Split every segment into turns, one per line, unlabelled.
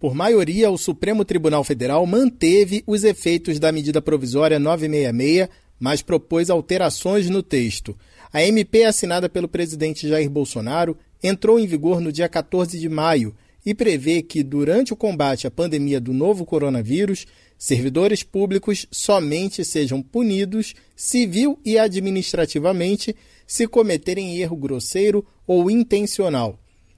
Por maioria, o Supremo Tribunal Federal manteve os efeitos da medida provisória 966, mas propôs alterações no texto. A MP, assinada pelo presidente Jair Bolsonaro, entrou em vigor no dia 14 de maio e prevê que, durante o combate à pandemia do novo coronavírus, servidores públicos somente sejam punidos civil e administrativamente se cometerem erro grosseiro ou intencional.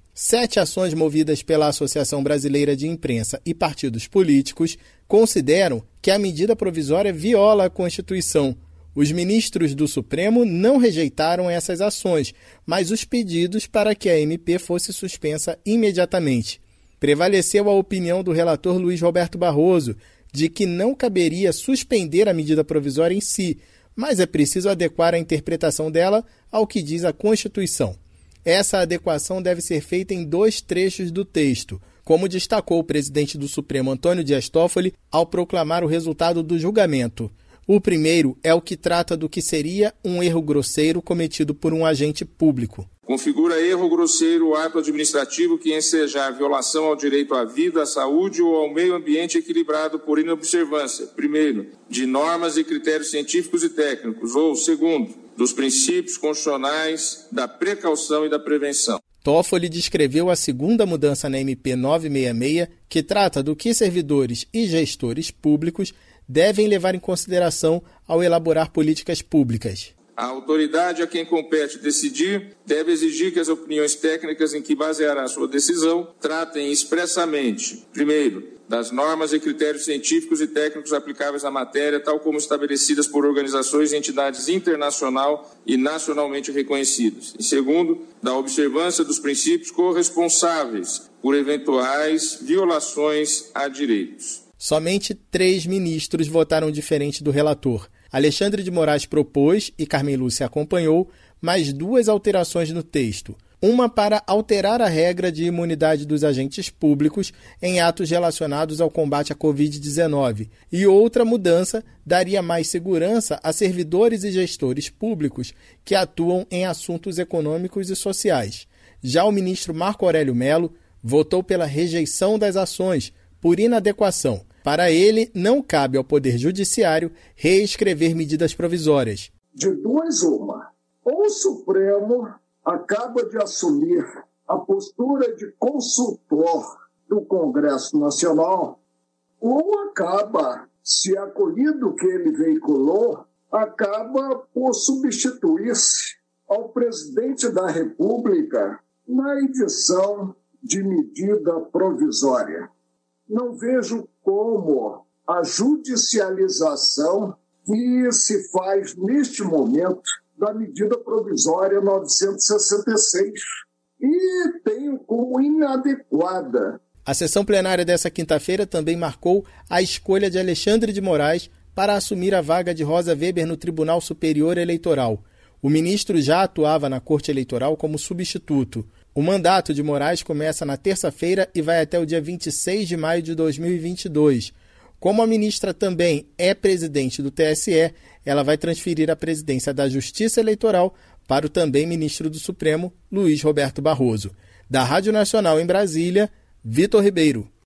7 ações movidas pela Associação Brasileira de Imprensa e partidos políticos consideram que a medida provisória viola a Constituição. Os ministros do Supremo não rejeitaram essas ações, mas os pedidos para que a MP fosse suspensa imediatamente. Prevaleceu a opinião do relator Luiz Roberto Barroso de que não caberia suspender a medida provisória em si, mas é preciso adequar a interpretação dela ao que diz a Constituição. Essa adequação deve ser feita em 2 trechos do texto, como destacou o presidente do Supremo, Antônio Dias Toffoli, ao proclamar o resultado do julgamento. O primeiro é o que trata do que seria um erro grosseiro cometido por um agente público.
Configura erro grosseiro o ato administrativo que ensejar violação ao direito à vida, à saúde ou ao meio ambiente equilibrado por inobservância, primeiro, de normas e critérios científicos e técnicos, ou, segundo, dos princípios constitucionais da precaução e da prevenção.
Toffoli descreveu a segunda mudança na MP 966, que trata do que servidores e gestores públicos devem levar em consideração ao elaborar políticas públicas.
A autoridade a quem compete decidir deve exigir que as opiniões técnicas em que baseará sua decisão tratem expressamente, primeiro, das normas e critérios científicos e técnicos aplicáveis à matéria, tal como estabelecidas por organizações e entidades internacional e nacionalmente reconhecidas. E segundo, da observância dos princípios corresponsáveis por eventuais violações a direitos.
Somente 3 ministros votaram diferente do relator. Alexandre de Moraes propôs, e Carmen Lúcia acompanhou, mais 2 alterações no texto. Uma para alterar a regra de imunidade dos agentes públicos em atos relacionados ao combate à Covid-19. E outra mudança daria mais segurança a servidores e gestores públicos que atuam em assuntos econômicos e sociais. Já o ministro Marco Aurélio Mello votou pela rejeição das ações, por inadequação. Para ele, não cabe ao Poder Judiciário reescrever medidas provisórias.
De 2 uma, ou o Supremo acaba de assumir a postura de consultor do Congresso Nacional, ou acaba, se acolhido o que ele veiculou, acaba por substituir-se ao presidente da República na edição de medida provisória. Não vejo como a judicialização que se faz neste momento da medida provisória 966 e tenho como inadequada.
A sessão plenária dessa quinta-feira também marcou a escolha de Alexandre de Moraes para assumir a vaga de Rosa Weber no Tribunal Superior Eleitoral. O ministro já atuava na Corte Eleitoral como substituto. O mandato de Moraes começa na terça-feira e vai até o dia 26 de maio de 2022. Como a ministra também é presidente do TSE, ela vai transferir a presidência da Justiça Eleitoral para o também ministro do Supremo, Luiz Roberto Barroso. Da Rádio Nacional em Brasília, Vitor Ribeiro.